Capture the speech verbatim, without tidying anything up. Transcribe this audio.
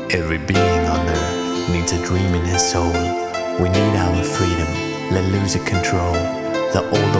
Every being on earth needs a dream in his soul. We need our freedom, let loose of control. The older